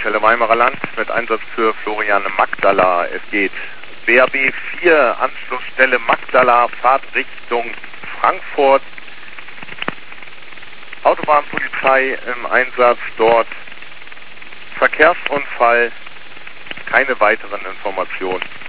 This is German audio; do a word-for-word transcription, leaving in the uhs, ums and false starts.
Haltestelle Weimarer Land mit Einsatz für Florian Magdala. Es geht B R B vier, Anschlussstelle Magdala, Fahrt Richtung Frankfurt. Autobahnpolizei im Einsatz dort. Verkehrsunfall, keine weiteren Informationen.